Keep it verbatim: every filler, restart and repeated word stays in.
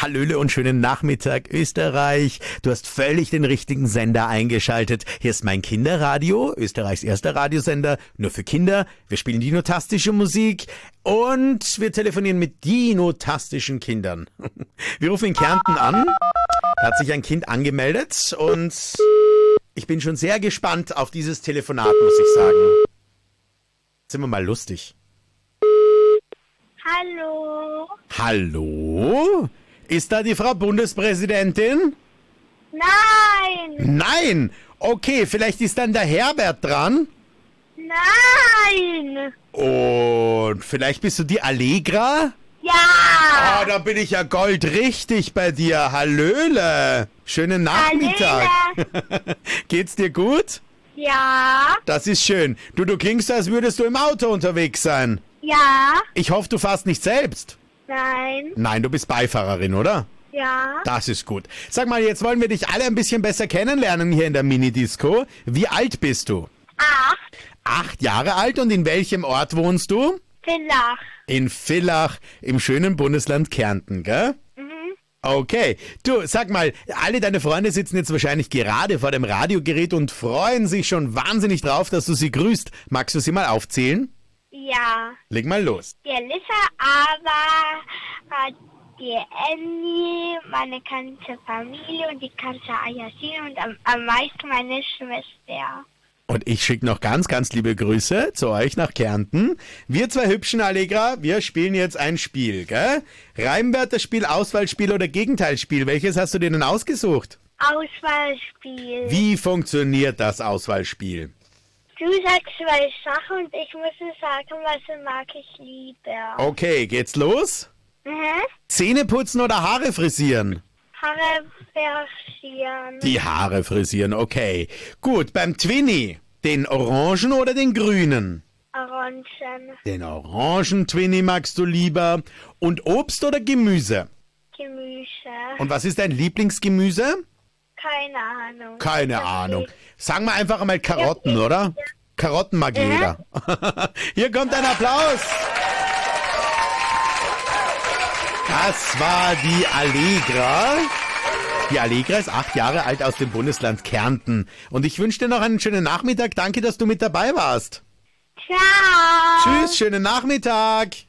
Hallöle und schönen Nachmittag, Österreich. Du hast völlig den richtigen Sender eingeschaltet. Hier ist mein Kinderradio, Österreichs erster Radiosender, nur für Kinder. Wir spielen dinotastische Musik und wir telefonieren mit dinotastischen Kindern. Wir rufen in Kärnten an. Da hat sich ein Kind angemeldet und ich bin schon sehr gespannt auf dieses Telefonat, muss ich sagen. Sind wir mal lustig. Hallo. Hallo? Ist da die Frau Bundespräsidentin? Nein. Nein! Okay, vielleicht ist dann der Herbert dran. Nein. Und vielleicht bist du die Allegra? Ja. Ah, da bin ich ja goldrichtig bei dir. Hallöle. Schönen Nachmittag. Geht's dir gut? Ja. Das ist schön. Du, du klingst, als würdest du im Auto unterwegs sein. Ja. Ich hoffe, du fährst nicht selbst. Nein. Nein, du bist Beifahrerin, oder? Ja. Das ist gut. Sag mal, jetzt wollen wir dich alle ein bisschen besser kennenlernen hier in der Minidisco. Wie alt bist du? Acht. Acht Jahre alt, und in welchem Ort wohnst du? Villach. In Villach, im schönen Bundesland Kärnten, gell? Mhm. Okay. Du, sag mal, alle deine Freunde sitzen jetzt wahrscheinlich gerade vor dem Radiogerät und freuen sich schon wahnsinnig drauf, dass du sie grüßt. Magst du sie mal aufzählen? Ja. Leg mal los. Die Elissa, aber äh, die Annie, meine ganze Familie und die ganze Ayasin und am, am meisten meine Schwester. Und ich schicke noch ganz, ganz liebe Grüße zu euch nach Kärnten. Wir zwei hübschen Allegra, wir spielen jetzt ein Spiel, gell? Reimwörterspiel, Auswahlspiel oder Gegenteilspiel? Welches hast du dir denn ausgesucht? Auswahlspiel. Wie funktioniert das Auswahlspiel? Du sagst zwei Sachen und ich muss sagen, was mag ich lieber. Okay, geht's los? Mhm. Zähne putzen oder Haare frisieren? Haare versieren. Die Haare frisieren, okay. Gut, beim Twinny, den orangen oder den grünen? Orangen. Den orangen Twinny magst du lieber. Und Obst oder Gemüse? Gemüse. Und was ist dein Lieblingsgemüse? Keine Ahnung. Keine Das Ahnung. geht. Sagen wir einfach einmal Karotten, oder? Karotten mag jeder. Hier kommt ein Applaus. Das war die Allegra. Die Allegra ist acht Jahre alt aus dem Bundesland Kärnten. Und ich wünsche dir noch einen schönen Nachmittag. Danke, dass du mit dabei warst. Ciao. Tschüss, schönen Nachmittag.